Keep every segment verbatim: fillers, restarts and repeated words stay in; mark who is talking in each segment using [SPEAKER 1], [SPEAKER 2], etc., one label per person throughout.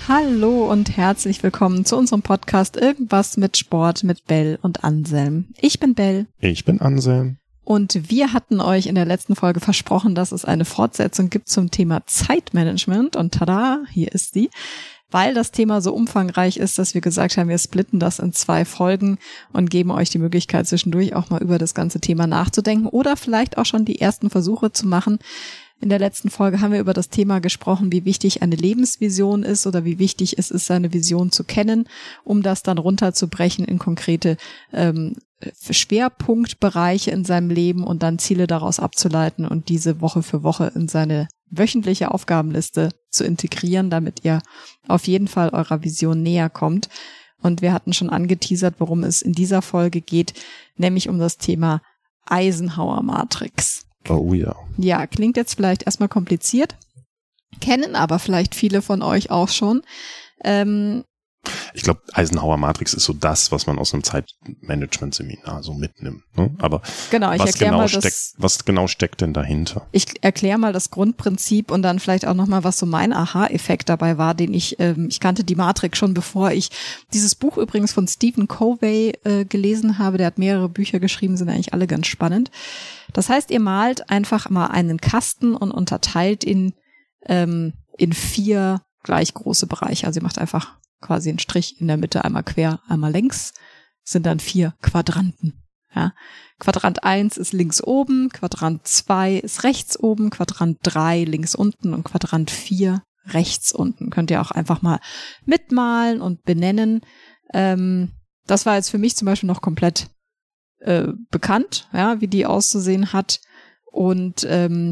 [SPEAKER 1] Hallo und herzlich willkommen zu unserem Podcast Irgendwas mit Sport mit Bell und Anselm. Ich bin Bell.
[SPEAKER 2] Ich bin Anselm.
[SPEAKER 1] Und wir hatten euch in der letzten Folge versprochen, dass es eine Fortsetzung gibt zum Thema Zeitmanagement. Und tada, hier ist sie. Weil das Thema so umfangreich ist, dass wir gesagt haben, wir splitten das in zwei Folgen und geben euch die Möglichkeit, zwischendurch auch mal über das ganze Thema nachzudenken oder vielleicht auch schon die ersten Versuche zu machen. In der letzten Folge haben wir über das Thema gesprochen, wie wichtig eine Lebensvision ist oder wie wichtig es ist, seine Vision zu kennen, um das dann runterzubrechen in konkrete ähm, Schwerpunktbereiche in seinem Leben und dann Ziele daraus abzuleiten und diese Woche für Woche in seine wöchentliche Aufgabenliste zu integrieren, damit ihr auf jeden Fall eurer Vision näher kommt. Und wir hatten schon angeteasert, worum es in dieser Folge geht, nämlich um das Thema Eisenhower-Matrix.
[SPEAKER 2] Oh ja.
[SPEAKER 1] Ja, klingt jetzt vielleicht erstmal kompliziert, kennen aber vielleicht viele von euch auch schon. Ähm,
[SPEAKER 2] ich glaube, Eisenhower-Matrix ist so das, was man aus einem Zeitmanagement-Seminar so mitnimmt. Ne? Aber
[SPEAKER 1] genau, ich
[SPEAKER 2] was,
[SPEAKER 1] erklär
[SPEAKER 2] genau
[SPEAKER 1] mal
[SPEAKER 2] steckt,
[SPEAKER 1] das,
[SPEAKER 2] was genau steckt denn dahinter?
[SPEAKER 1] Ich erkläre mal das Grundprinzip und dann vielleicht auch nochmal, was so mein Aha-Effekt dabei war, den ich, ähm, ich kannte die Matrix schon, bevor ich dieses Buch übrigens von Stephen Covey äh, gelesen habe. Der hat mehrere Bücher geschrieben, sind eigentlich alle ganz spannend. Das heißt, ihr malt einfach mal einen Kasten und unterteilt ihn ähm, in vier gleich große Bereiche. Also ihr macht einfach quasi einen Strich in der Mitte, einmal quer, einmal längs. Das sind dann vier Quadranten. Ja. Quadrant eins ist links oben, Quadrant zwei ist rechts oben, Quadrant drei links unten und Quadrant vier rechts unten. Könnt ihr auch einfach mal mitmalen und benennen. Ähm, das war jetzt für mich zum Beispiel noch komplett äh, bekannt, ja, wie die auszusehen hat. Und ähm,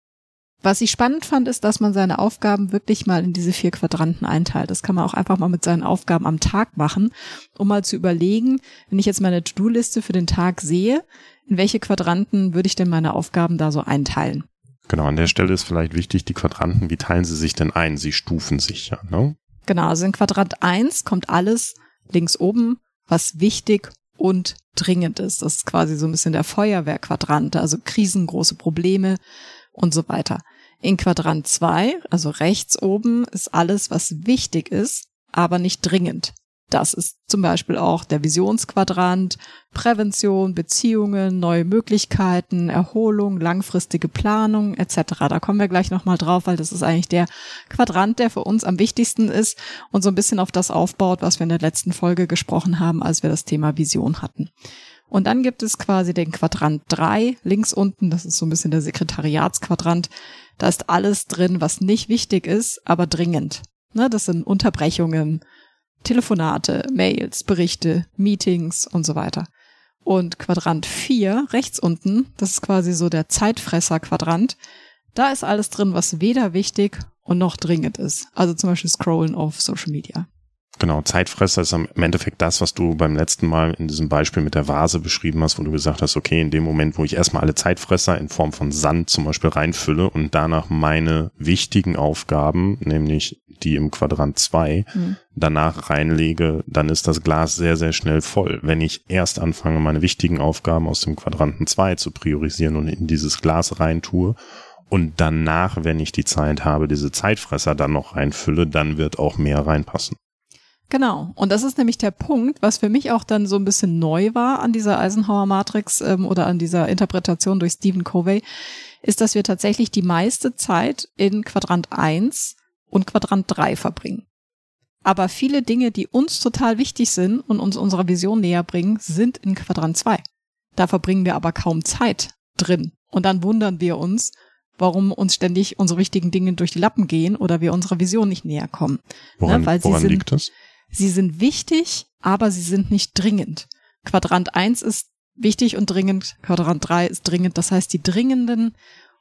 [SPEAKER 1] was ich spannend fand, ist, dass man seine Aufgaben wirklich mal in diese vier Quadranten einteilt. Das kann man auch einfach mal mit seinen Aufgaben am Tag machen, um mal zu überlegen, wenn ich jetzt meine To-Do-Liste für den Tag sehe, in welche Quadranten würde ich denn meine Aufgaben da so einteilen?
[SPEAKER 2] Genau, an der Stelle ist vielleicht wichtig, die Quadranten, wie teilen sie sich denn ein? Sie stufen sich ja, ne?
[SPEAKER 1] Genau, also in Quadrant eins kommt alles links oben, was wichtig und dringend ist. Das ist quasi so ein bisschen der Feuerwehrquadrant, also Krisen, große Probleme und so weiter. In Quadrant zwei, also rechts oben, ist alles, was wichtig ist, aber nicht dringend. Das ist zum Beispiel auch der Visionsquadrant, Prävention, Beziehungen, neue Möglichkeiten, Erholung, langfristige Planung et cetera. Da kommen wir gleich nochmal drauf, weil das ist eigentlich der Quadrant, der für uns am wichtigsten ist und so ein bisschen auf das aufbaut, was wir in der letzten Folge gesprochen haben, als wir das Thema Vision hatten. Und dann gibt es quasi den Quadrant drei, links unten, das ist so ein bisschen der Sekretariatsquadrant. Da ist alles drin, was nicht wichtig ist, aber dringend. Ne, das sind Unterbrechungen, Telefonate, Mails, Berichte, Meetings und so weiter. Und Quadrant vier, rechts unten, das ist quasi so der Zeitfresser-Quadrant. Da ist alles drin, was weder wichtig und noch dringend ist. Also zum Beispiel Scrollen auf Social Media.
[SPEAKER 2] Genau, Zeitfresser ist im Endeffekt das, was du beim letzten Mal in diesem Beispiel mit der Vase beschrieben hast, wo du gesagt hast, okay, in dem Moment, wo ich erstmal alle Zeitfresser in Form von Sand zum Beispiel reinfülle und danach meine wichtigen Aufgaben, nämlich die im Quadrant zwei, mhm. danach reinlege, dann ist das Glas sehr, sehr schnell voll. Wenn ich erst anfange, meine wichtigen Aufgaben aus dem Quadranten zwei zu priorisieren und in dieses Glas reintue und danach, wenn ich die Zeit habe, diese Zeitfresser dann noch reinfülle, dann wird auch mehr reinpassen.
[SPEAKER 1] Genau. Und das ist nämlich der Punkt, was für mich auch dann so ein bisschen neu war an dieser Eisenhower-Matrix ähm, oder an dieser Interpretation durch Stephen Covey, ist, dass wir tatsächlich die meiste Zeit in Quadrant eins und Quadrant drei verbringen. Aber viele Dinge, die uns total wichtig sind und uns unserer Vision näher bringen, sind in Quadrant zwei. Da verbringen wir aber kaum Zeit drin. Und dann wundern wir uns, warum uns ständig unsere wichtigen Dinge durch die Lappen gehen oder wir unserer Vision nicht näher kommen.
[SPEAKER 2] Woran,
[SPEAKER 1] ne, weil
[SPEAKER 2] woran
[SPEAKER 1] sie sind,
[SPEAKER 2] liegt das?
[SPEAKER 1] Sie sind wichtig, aber sie sind nicht dringend. Quadrant eins ist wichtig und dringend, Quadrant drei ist dringend. Das heißt, die dringenden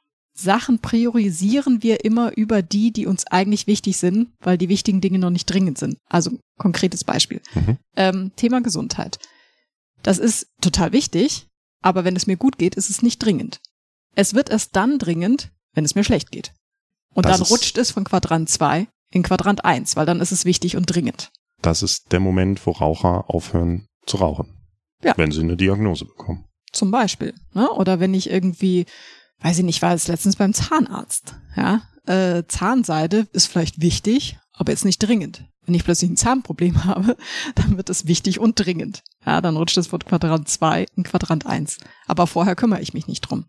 [SPEAKER 1] Sachen priorisieren wir immer über die, die uns eigentlich wichtig sind, weil die wichtigen Dinge noch nicht dringend sind. Also konkretes Beispiel. Mhm. Ähm, Thema Gesundheit. Das ist total wichtig, aber wenn es mir gut geht, ist es nicht dringend. Es wird erst dann dringend, wenn es mir schlecht geht. Und das dann rutscht es von Quadrant zwei in Quadrant eins, weil dann ist es wichtig und dringend.
[SPEAKER 2] Das ist der Moment, wo Raucher aufhören zu rauchen. Ja. Wenn sie eine Diagnose bekommen.
[SPEAKER 1] Zum Beispiel. Ne? Oder wenn ich irgendwie, weiß ich nicht, war es letztens beim Zahnarzt. Ja, äh, Zahnseide ist vielleicht wichtig, aber jetzt nicht dringend. Wenn ich plötzlich ein Zahnproblem habe, dann wird es wichtig und dringend. Ja, dann rutscht es von Quadrant zwei in Quadrant eins. Aber vorher kümmere ich mich nicht drum.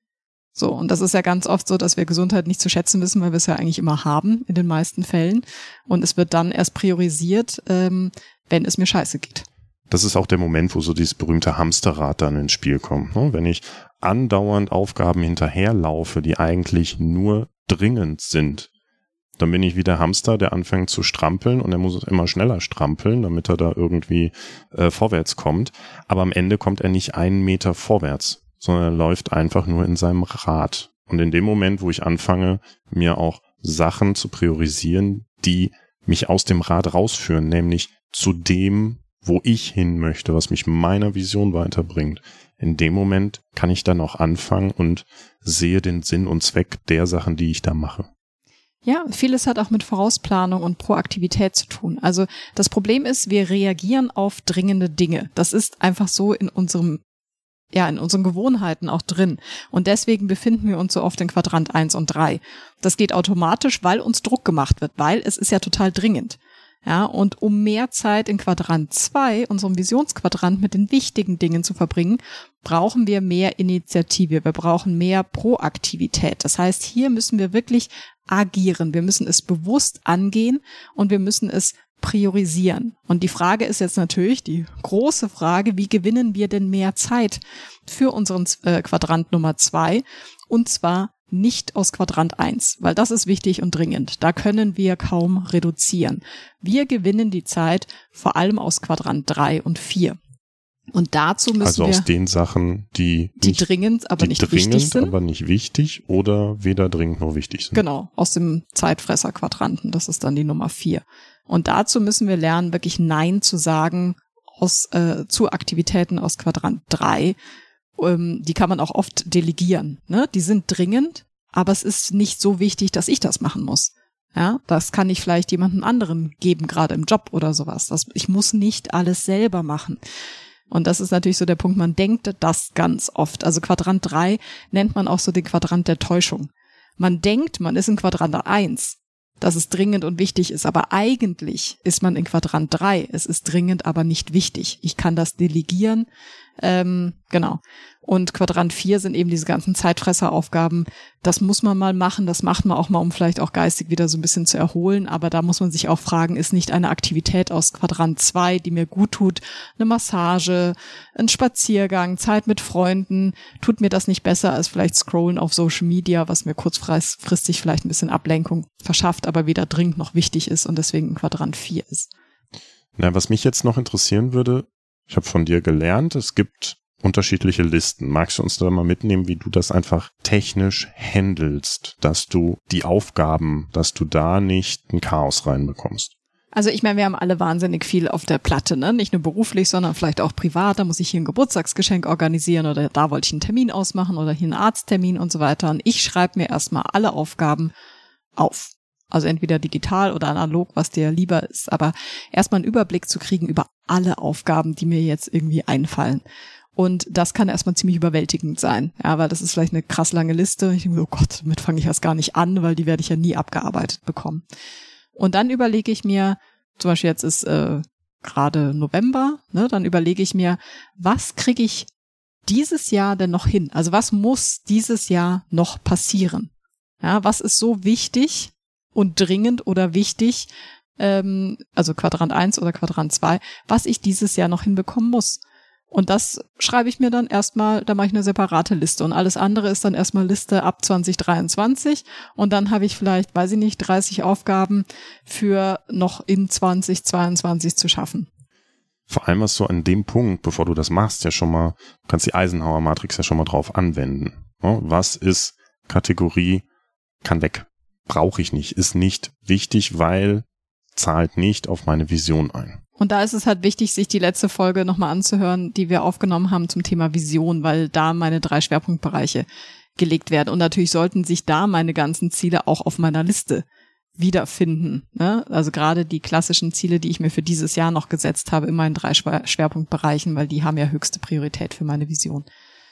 [SPEAKER 1] So, und das ist ja ganz oft so, dass wir Gesundheit nicht zu schätzen wissen, weil wir es ja eigentlich immer haben, in den meisten Fällen. Und es wird dann erst priorisiert, ähm, wenn es mir scheiße geht.
[SPEAKER 2] Das ist auch der Moment, wo so dieses berühmte Hamsterrad dann ins Spiel kommt. Ne? Wenn ich andauernd Aufgaben hinterherlaufe, die eigentlich nur dringend sind, dann bin ich wie der Hamster, der anfängt zu strampeln und er muss immer schneller strampeln, damit er da irgendwie äh, vorwärts kommt. Aber am Ende kommt er nicht einen Meter vorwärts, sondern er läuft einfach nur in seinem Rad. Und in dem Moment, wo ich anfange, mir auch Sachen zu priorisieren, die mich aus dem Rad rausführen, nämlich zu dem, wo ich hin möchte, was mich meiner Vision weiterbringt. In dem Moment kann ich dann auch anfangen und sehe den Sinn und Zweck der Sachen, die ich da mache.
[SPEAKER 1] Ja, vieles hat auch mit Vorausplanung und Proaktivität zu tun. Also das Problem ist, wir reagieren auf dringende Dinge. Das ist einfach so in unserem, ja, in unseren Gewohnheiten auch drin. Und deswegen befinden wir uns so oft in Quadrant eins und drei. Das geht automatisch, weil uns Druck gemacht wird, weil es ist ja total dringend. Ja, und um mehr Zeit in Quadrant zwei, unserem Visionsquadrant, mit den wichtigen Dingen zu verbringen, brauchen wir mehr Initiative, wir brauchen mehr Proaktivität. Das heißt, hier müssen wir wirklich agieren, wir müssen es bewusst angehen und wir müssen es priorisieren. Und die Frage ist jetzt natürlich, die große Frage, wie gewinnen wir denn mehr Zeit für unseren äh, Quadrant Nummer zwei? Und zwar nicht aus Quadrant eins, weil das ist wichtig und dringend. Da können wir kaum reduzieren. Wir gewinnen die Zeit vor allem aus Quadrant drei und vier. Und dazu müssen
[SPEAKER 2] also
[SPEAKER 1] wir...
[SPEAKER 2] Also aus den Sachen, die...
[SPEAKER 1] Die
[SPEAKER 2] nicht,
[SPEAKER 1] dringend, aber
[SPEAKER 2] die
[SPEAKER 1] nicht
[SPEAKER 2] dringend,
[SPEAKER 1] wichtig sind.
[SPEAKER 2] aber nicht wichtig oder weder dringend noch wichtig sind.
[SPEAKER 1] Genau, aus dem Zeitfresser-Quadranten. Das ist dann die Nummer vier. Und dazu müssen wir lernen, wirklich Nein zu sagen aus äh, zu Aktivitäten aus Quadrant drei. Ähm, die kann man auch oft delegieren. Ne? Die sind dringend, aber es ist nicht so wichtig, dass ich das machen muss. Ja, das kann ich vielleicht jemandem anderen geben, gerade im Job oder sowas. Das, ich muss nicht alles selber machen. Und das ist natürlich so der Punkt, man denkt das ganz oft. Also Quadrant drei nennt man auch so den Quadrant der Täuschung. Man denkt, man ist in Quadrant eins, dass es dringend und wichtig ist, aber eigentlich ist man in Quadrant drei. Es ist dringend, aber nicht wichtig. Ich kann das delegieren. Ähm, genau. Und Quadrant vier sind eben diese ganzen Zeitfresseraufgaben. Das muss man mal machen, das macht man auch mal, um vielleicht auch geistig wieder so ein bisschen zu erholen. Aber da muss man sich auch fragen, ist nicht eine Aktivität aus Quadrant zwei, die mir gut tut, eine Massage, ein Spaziergang, Zeit mit Freunden, tut mir das nicht besser als vielleicht Scrollen auf Social Media, was mir kurzfristig vielleicht ein bisschen Ablenkung verschafft, aber weder dringend noch wichtig ist und deswegen in Quadrant vier ist.
[SPEAKER 2] Na, was mich jetzt noch interessieren würde, ich habe von dir gelernt, es gibt unterschiedliche Listen. Magst du uns da mal mitnehmen, wie du das einfach technisch handelst, dass du die Aufgaben, dass du da nicht ein Chaos reinbekommst?
[SPEAKER 1] Also ich meine, wir haben alle wahnsinnig viel auf der Platte, ne? Nicht nur beruflich, sondern vielleicht auch privat. Da muss ich hier ein Geburtstagsgeschenk organisieren oder da wollte ich einen Termin ausmachen oder hier einen Arzttermin und so weiter. Und ich schreibe mir erstmal alle Aufgaben auf. Also entweder digital oder analog, was dir lieber ist. Aber erstmal einen Überblick zu kriegen über alle Aufgaben, die mir jetzt irgendwie einfallen. Und das kann erstmal ziemlich überwältigend sein. Ja, weil das ist vielleicht eine krass lange Liste. Ich denke, oh Gott, damit fange ich erst gar nicht an, weil die werde ich ja nie abgearbeitet bekommen. Und dann überlege ich mir, zum Beispiel jetzt ist äh, gerade November, ne, dann überlege ich mir, was kriege ich dieses Jahr denn noch hin? Also was muss dieses Jahr noch passieren? Ja, was ist so wichtig und dringend oder wichtig, ähm, also Quadrant eins oder Quadrant zwei, was ich dieses Jahr noch hinbekommen muss? Und das schreibe ich mir dann erstmal, da mache ich eine separate Liste und alles andere ist dann erstmal Liste ab zwanzig dreiundzwanzig und dann habe ich vielleicht, weiß ich nicht, dreißig Aufgaben für noch in zwanzig zweiundzwanzig zu schaffen.
[SPEAKER 2] Vor allem hast du an dem Punkt, bevor du das machst, ja schon mal, du kannst die Eisenhower-Matrix ja schon mal drauf anwenden. Was ist Kategorie, kann weg, brauche ich nicht, ist nicht wichtig, weil zahlt nicht auf meine Vision ein.
[SPEAKER 1] Und da ist es halt wichtig, sich die letzte Folge nochmal anzuhören, die wir aufgenommen haben zum Thema Vision, weil da meine drei Schwerpunktbereiche gelegt werden. Und natürlich sollten sich da meine ganzen Ziele auch auf meiner Liste wiederfinden. Ne? Also gerade die klassischen Ziele, die ich mir für dieses Jahr noch gesetzt habe, in meinen drei Schwerpunktbereichen, weil die haben ja höchste Priorität für meine Vision.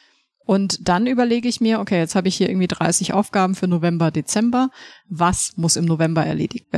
[SPEAKER 1] Und dann überlege ich mir, okay, jetzt habe ich hier irgendwie dreißig Aufgaben für November, Dezember. Was muss im November erledigt werden?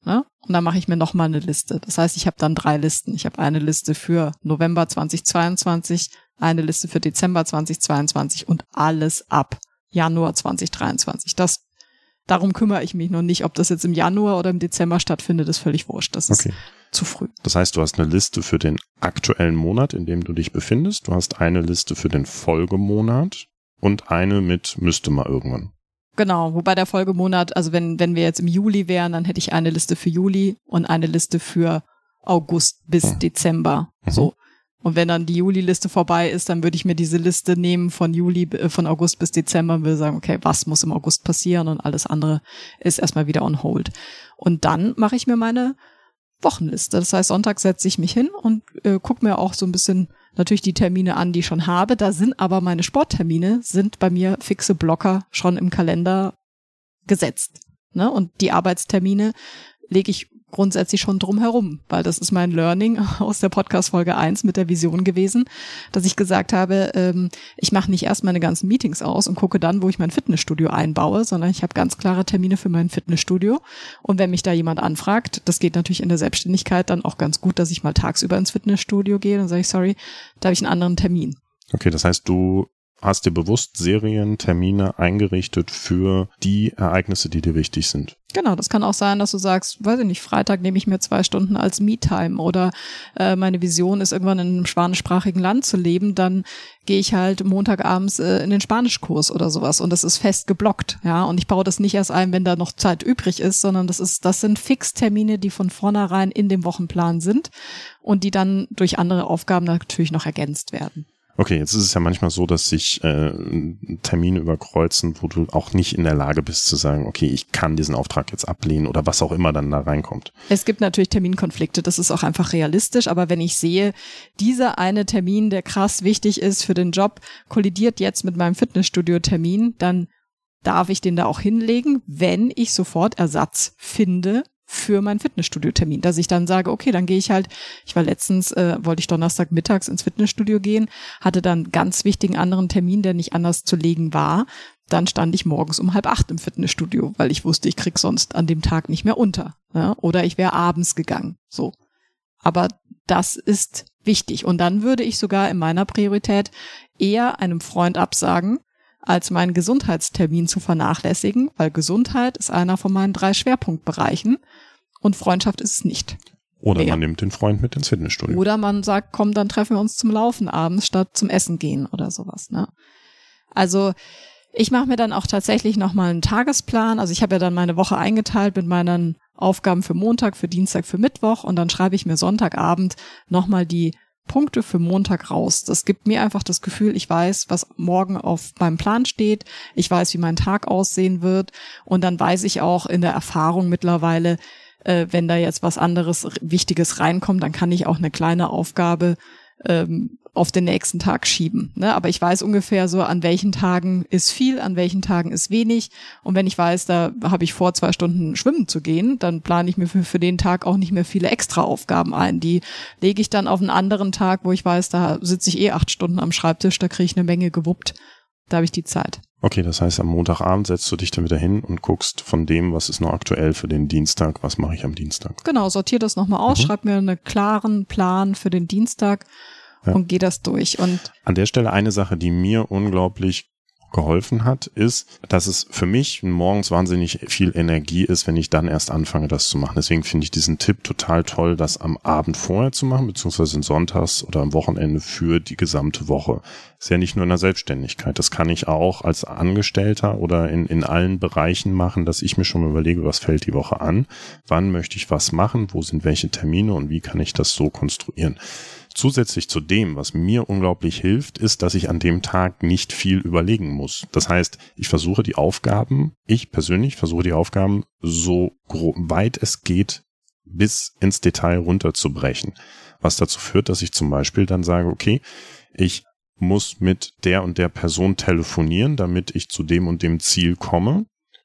[SPEAKER 1] Ne? Und dann mache ich mir nochmal eine Liste. Das heißt, ich habe dann drei Listen. Ich habe eine Liste für November zweitausendzweiundzwanzig, eine Liste für Dezember zweitausendzweiundzwanzig und alles ab Januar zweitausenddreiundzwanzig. Das, darum kümmere ich mich noch nicht. Ob das jetzt im Januar oder im Dezember stattfindet, ist völlig wurscht. Das ist
[SPEAKER 2] okay.
[SPEAKER 1] zu früh.
[SPEAKER 2] Das heißt, du hast eine Liste für den aktuellen Monat, in dem du dich befindest. Du hast eine Liste für den Folgemonat und eine mit müsste mal irgendwann.
[SPEAKER 1] Genau, wobei der Folgemonat, also wenn wenn wir jetzt im Juli wären, dann hätte ich eine Liste für Juli und eine Liste für August bis hm. Dezember. Mhm. So. Und wenn dann die Juli-Liste vorbei ist, dann würde ich mir diese Liste nehmen von Juli, äh, von August bis Dezember und würde sagen, okay, was muss im August passieren und alles andere ist erstmal wieder on hold. Und dann mache ich mir meine Wochenliste. Das heißt, Sonntag setze ich mich hin und äh, gucke mir auch so ein bisschen natürlich die Termine an, die ich schon habe. Da sind aber meine Sporttermine, sind bei mir fixe Blocker schon im Kalender gesetzt. Ne? Und die Arbeitstermine lege ich grundsätzlich schon drum herum, weil das ist mein Learning aus der Podcast-Folge eins mit der Vision gewesen, dass ich gesagt habe, ähm, ich mache nicht erst meine ganzen Meetings aus und gucke dann, wo ich mein Fitnessstudio einbaue, sondern ich habe ganz klare Termine für mein Fitnessstudio. Und wenn mich da jemand anfragt, das geht natürlich in der Selbstständigkeit dann auch ganz gut, dass ich mal tagsüber ins Fitnessstudio gehe, dann sage ich, sorry, da habe ich einen anderen Termin.
[SPEAKER 2] Okay, das heißt, du hast dir bewusst Serientermine eingerichtet für die Ereignisse, die dir wichtig sind.
[SPEAKER 1] Genau, das kann auch sein, dass du sagst, weiß ich nicht, Freitag nehme ich mir zwei Stunden als Me-Time oder äh, meine Vision ist, irgendwann in einem spanischsprachigen Land zu leben, dann gehe ich halt montagabends äh, in den Spanischkurs oder sowas und das ist fest geblockt, ja, und ich baue das nicht erst ein, wenn da noch Zeit übrig ist, sondern das ist, das sind Fixtermine, die von vornherein in dem Wochenplan sind und die dann durch andere Aufgaben natürlich noch ergänzt werden.
[SPEAKER 2] Okay, jetzt ist es ja manchmal so, dass sich äh, Termine überkreuzen, wo du auch nicht in der Lage bist zu sagen, okay, ich kann diesen Auftrag jetzt ablehnen oder was auch immer dann da reinkommt.
[SPEAKER 1] Es gibt natürlich Terminkonflikte, das ist auch einfach realistisch, aber wenn ich sehe, dieser eine Termin, der krass wichtig ist für den Job, kollidiert jetzt mit meinem Fitnessstudio-Termin, dann darf ich den da auch hinlegen, wenn ich sofort Ersatz finde für meinen Fitnessstudio-Termin, dass ich dann sage, okay, dann gehe ich halt, ich war letztens, äh, wollte ich Donnerstag mittags ins Fitnessstudio gehen, hatte dann ganz wichtigen anderen Termin, der nicht anders zu legen war, dann stand ich morgens um halb acht im Fitnessstudio, weil ich wusste, ich krieg sonst an dem Tag nicht mehr unter, ja? Oder ich wäre abends gegangen, so. Aber das ist wichtig und dann würde ich sogar in meiner Priorität eher einem Freund absagen, als meinen Gesundheitstermin zu vernachlässigen, weil Gesundheit ist einer von meinen drei Schwerpunktbereichen und Freundschaft ist es nicht.
[SPEAKER 2] Oder
[SPEAKER 1] mehr.
[SPEAKER 2] Man nimmt den Freund mit ins Fitnessstudio.
[SPEAKER 1] Oder man sagt, komm, dann treffen wir uns zum Laufen abends statt zum Essen gehen oder sowas. Ne? Also ich mache mir dann auch tatsächlich nochmal einen Tagesplan. Also ich habe ja dann meine Woche eingeteilt mit meinen Aufgaben für Montag, für Dienstag, für Mittwoch und dann schreibe ich mir Sonntagabend nochmal die Punkte für Montag raus. Das gibt mir einfach das Gefühl, ich weiß, was morgen auf meinem Plan steht. Ich weiß, wie mein Tag aussehen wird. Und dann weiß ich auch in der Erfahrung mittlerweile, äh, wenn da jetzt was anderes Wichtiges reinkommt, dann kann ich auch eine kleine Aufgabe ähm, auf den nächsten Tag schieben. Ne? Aber ich weiß ungefähr so, an welchen Tagen ist viel, an welchen Tagen ist wenig. Und wenn ich weiß, da habe ich vor, zwei Stunden schwimmen zu gehen, dann plane ich mir für, für den Tag auch nicht mehr viele extra Aufgaben ein. Die lege ich dann auf einen anderen Tag, wo ich weiß, da sitze ich eh acht Stunden am Schreibtisch, da kriege ich eine Menge gewuppt. Da habe ich die Zeit.
[SPEAKER 2] Okay, das heißt, am Montagabend setzt du dich dann wieder hin und guckst von dem, was ist noch aktuell für den Dienstag, was mache ich am Dienstag.
[SPEAKER 1] Genau, sortiere das nochmal aus, mhm. schreib mir einen klaren Plan für den Dienstag. Ja. Und gehe das durch. Und
[SPEAKER 2] an der Stelle eine Sache, die mir unglaublich geholfen hat, ist, dass es für mich morgens wahnsinnig viel Energie ist, wenn ich dann erst anfange, das zu machen. Deswegen finde ich diesen Tipp total toll, das am Abend vorher zu machen, beziehungsweise sonntags oder am Wochenende für die gesamte Woche. Ist ja nicht nur in der Selbstständigkeit. Das kann ich auch als Angestellter oder in, in allen Bereichen machen, dass ich mir schon mal überlege, was fällt die Woche an, wann möchte ich was machen, wo sind welche Termine und wie kann ich das so konstruieren. Zusätzlich zu dem, was mir unglaublich hilft, ist, dass ich an dem Tag nicht viel überlegen muss. Das heißt, ich versuche die Aufgaben, ich persönlich versuche die Aufgaben so weit es geht bis ins Detail runterzubrechen. Was dazu führt, dass ich zum Beispiel dann sage, okay, ich muss mit der und der Person telefonieren, damit ich zu dem und dem Ziel komme.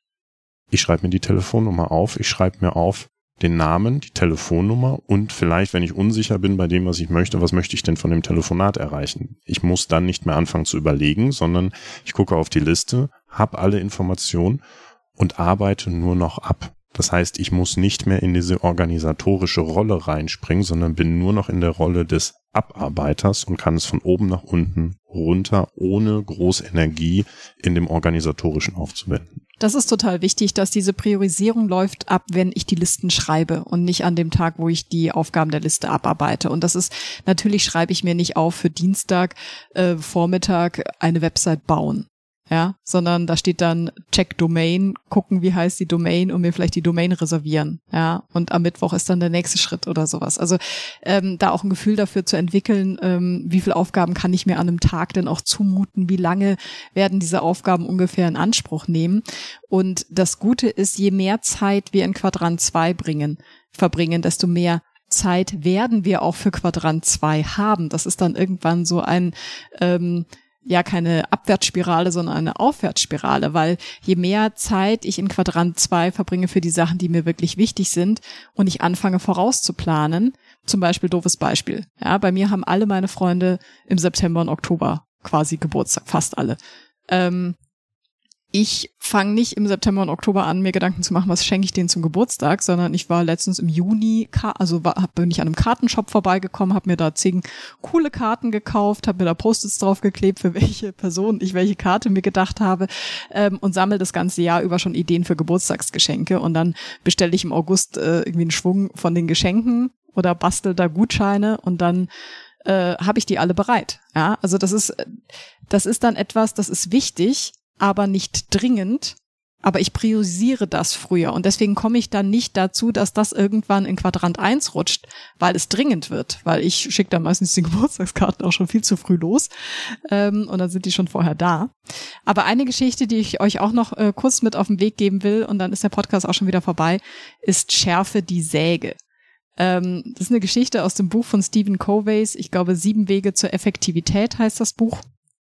[SPEAKER 2] Ich schreibe mir die Telefonnummer auf, ich schreibe mir auf, den Namen, die Telefonnummer und vielleicht, wenn ich unsicher bin bei dem, was ich möchte, was möchte ich denn von dem Telefonat erreichen? Ich muss dann nicht mehr anfangen zu überlegen, sondern ich gucke auf die Liste, habe alle Informationen und arbeite nur noch ab. Das heißt, ich muss nicht mehr in diese organisatorische Rolle reinspringen, sondern bin nur noch in der Rolle des Abarbeiters und kann es von oben nach unten runter, ohne groß Energie in dem Organisatorischen aufzuwenden.
[SPEAKER 1] Das ist total wichtig, dass diese Priorisierung läuft ab, wenn ich die Listen schreibe und nicht an dem Tag, wo ich die Aufgaben der Liste abarbeite. Und das ist, natürlich schreibe ich mir nicht auf für Dienstag, äh, Vormittag eine Website bauen. Ja, sondern da steht dann Check Domain, gucken, wie heißt die Domain und mir vielleicht die Domain reservieren. Ja, und am Mittwoch ist dann der nächste Schritt oder sowas. Also ähm, da auch ein Gefühl dafür zu entwickeln, ähm, wie viele Aufgaben kann ich mir an einem Tag denn auch zumuten, wie lange werden diese Aufgaben ungefähr in Anspruch nehmen. Und das Gute ist, je mehr Zeit wir in Quadrant zwei bringen, verbringen, desto mehr Zeit werden wir auch für Quadrant zwei haben. Das ist dann irgendwann so ein ähm, ja keine Abwärtsspirale, sondern eine Aufwärtsspirale, weil je mehr Zeit ich in Quadrant zwei verbringe für die Sachen, die mir wirklich wichtig sind und ich anfange vorauszuplanen, zum Beispiel doofes Beispiel, ja, bei mir haben alle meine Freunde im September und Oktober quasi Geburtstag, fast alle. Ähm, Ich fange nicht im September und Oktober an, mir Gedanken zu machen, was schenke ich denen zum Geburtstag, sondern ich war letztens im Juni, also war, bin ich an einem Kartenshop vorbeigekommen, habe mir da zehn coole Karten gekauft, habe mir da Post-its draufgeklebt, für welche Person ich welche Karte mir gedacht habe ähm, und sammle das ganze Jahr über schon Ideen für Geburtstagsgeschenke und dann bestelle ich im August äh, irgendwie einen Schwung von den Geschenken oder bastel da Gutscheine und dann äh, habe ich die alle bereit. Ja, also das ist, das ist dann etwas, das ist wichtig, aber nicht dringend, aber ich priorisiere das früher und deswegen komme ich dann nicht dazu, dass das irgendwann in Quadrant eins rutscht, weil es dringend wird, weil ich schicke dann meistens die Geburtstagskarten auch schon viel zu früh los ähm, und dann sind die schon vorher da. Aber eine Geschichte, die ich euch auch noch äh, kurz mit auf den Weg geben will und dann ist der Podcast auch schon wieder vorbei, ist Schärfe die Säge. Ähm, das ist eine Geschichte aus dem Buch von Stephen Coveys, ich glaube Sieben Wege zur Effektivität heißt das Buch.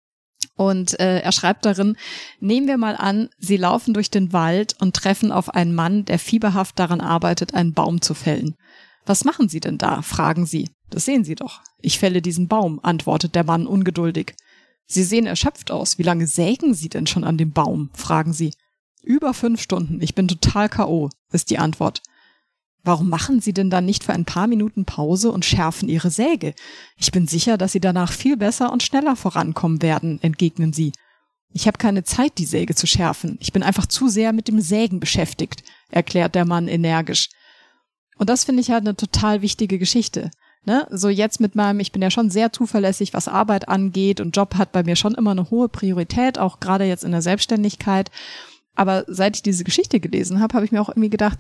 [SPEAKER 1] Und äh, er schreibt darin, nehmen wir mal an, Sie laufen durch den Wald und treffen auf einen Mann, der fieberhaft daran arbeitet, einen Baum zu fällen. Was machen Sie denn da? Fragen Sie. Das sehen Sie doch. Ich fälle diesen Baum, antwortet der Mann ungeduldig. Sie sehen erschöpft aus. Wie lange sägen Sie denn schon an dem Baum? Fragen Sie. Über fünf Stunden. Ich bin total K O, ist die Antwort. Warum machen Sie denn dann nicht für ein paar Minuten Pause und schärfen Ihre Säge? Ich bin sicher, dass Sie danach viel besser und schneller vorankommen werden, entgegnen Sie. Ich habe keine Zeit, die Säge zu schärfen. Ich bin einfach zu sehr mit dem Sägen beschäftigt, erklärt der Mann energisch. Und das finde ich halt eine total wichtige Geschichte. Ne? So jetzt mit meinem, ich bin ja schon sehr zuverlässig, was Arbeit angeht und Job hat bei mir schon immer eine hohe Priorität, auch gerade jetzt in der Selbstständigkeit. Aber seit ich diese Geschichte gelesen habe, habe ich mir auch irgendwie gedacht,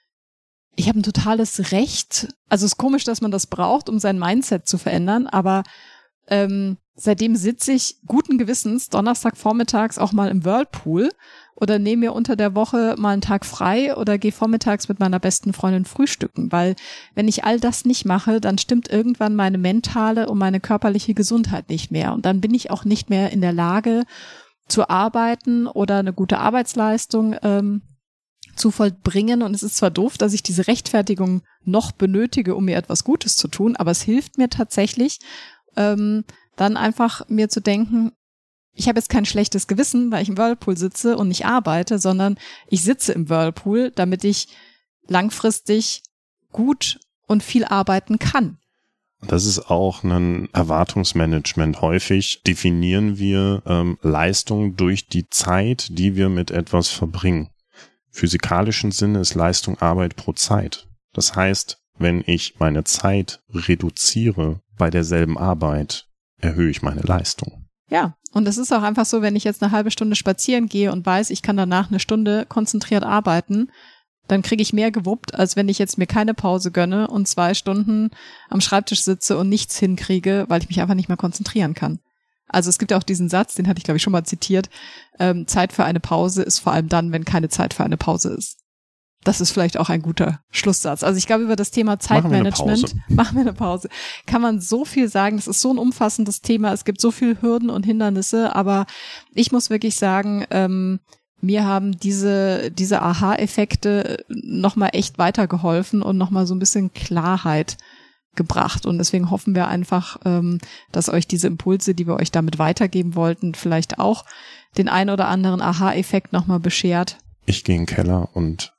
[SPEAKER 1] ich habe ein totales Recht, also es ist komisch, dass man das braucht, um sein Mindset zu verändern, aber ähm, seitdem sitze ich guten Gewissens Donnerstag vormittags auch mal im Whirlpool oder nehme mir unter der Woche mal einen Tag frei oder gehe vormittags mit meiner besten Freundin frühstücken, weil wenn ich all das nicht mache, dann stimmt irgendwann meine mentale und meine körperliche Gesundheit nicht mehr und dann bin ich auch nicht mehr in der Lage zu arbeiten oder eine gute Arbeitsleistung ähm, zu vollbringen und es ist zwar doof, dass ich diese Rechtfertigung noch benötige, um mir etwas Gutes zu tun, aber es hilft mir tatsächlich, ähm, dann einfach mir zu denken, ich habe jetzt kein schlechtes Gewissen, weil ich im Whirlpool sitze und nicht arbeite, sondern ich sitze im Whirlpool, damit ich langfristig gut und viel arbeiten kann.
[SPEAKER 2] Das ist auch ein Erwartungsmanagement. Häufig definieren wir ähm, Leistung durch die Zeit, die wir mit etwas verbringen. Physikalischen Sinne ist Leistung Arbeit pro Zeit. Das heißt, wenn ich meine Zeit reduziere bei derselben Arbeit, erhöhe ich meine Leistung.
[SPEAKER 1] Ja, und es ist auch einfach so, wenn ich jetzt eine halbe Stunde spazieren gehe und weiß, ich kann danach eine Stunde konzentriert arbeiten, dann kriege ich mehr gewuppt, als wenn ich jetzt mir keine Pause gönne und zwei Stunden am Schreibtisch sitze und nichts hinkriege, weil ich mich einfach nicht mehr konzentrieren kann. Also es gibt ja auch diesen Satz, den hatte ich glaube ich schon mal zitiert, ähm, Zeit für eine Pause ist vor allem dann, wenn keine Zeit für eine Pause ist. Das ist vielleicht auch ein guter Schlusssatz. Also ich glaube, über das Thema Zeitmanagement, machen wir eine Pause, kann man so viel sagen. Das ist so ein umfassendes Thema. Es gibt so viele Hürden und Hindernisse, aber ich muss wirklich sagen, ähm, mir haben diese diese Aha-Effekte nochmal echt weitergeholfen und nochmal so ein bisschen Klarheit gebracht. Und deswegen hoffen wir einfach, ähm, dass euch diese Impulse, die wir euch damit weitergeben wollten, vielleicht auch den ein oder anderen Aha-Effekt nochmal beschert.
[SPEAKER 2] Ich gehe in den Keller und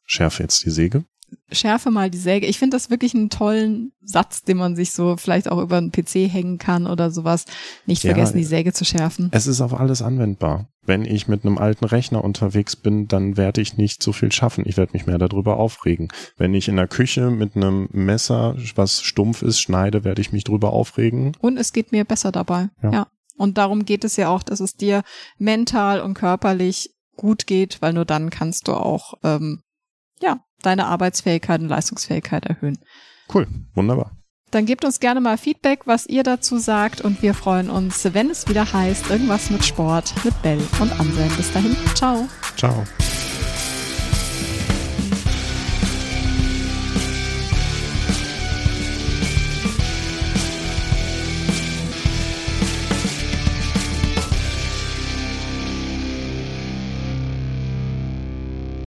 [SPEAKER 2] schärfe jetzt die Säge.
[SPEAKER 1] Schärfe mal die Säge. Ich finde das wirklich einen tollen Satz, den man sich so vielleicht auch über einen P C hängen kann oder sowas. Nicht
[SPEAKER 2] Ja,
[SPEAKER 1] vergessen, die Säge zu schärfen.
[SPEAKER 2] Es ist auf alles anwendbar. Wenn ich mit einem alten Rechner unterwegs bin, dann werde ich nicht so viel schaffen. Ich werde mich mehr darüber aufregen. Wenn ich in der Küche mit einem Messer, was stumpf ist, schneide, werde ich mich drüber aufregen.
[SPEAKER 1] Und es geht mir besser dabei.
[SPEAKER 2] Ja.
[SPEAKER 1] ja. Und darum geht es ja auch, dass es dir mental und körperlich gut geht, weil nur dann kannst du auch ähm, ja deine Arbeitsfähigkeit und Leistungsfähigkeit erhöhen.
[SPEAKER 2] Cool, wunderbar.
[SPEAKER 1] Dann gebt uns gerne mal Feedback, was ihr dazu sagt, und wir freuen uns, wenn es wieder heißt, irgendwas mit Sport mit Bell und Anselm. Bis dahin, ciao.
[SPEAKER 2] Ciao.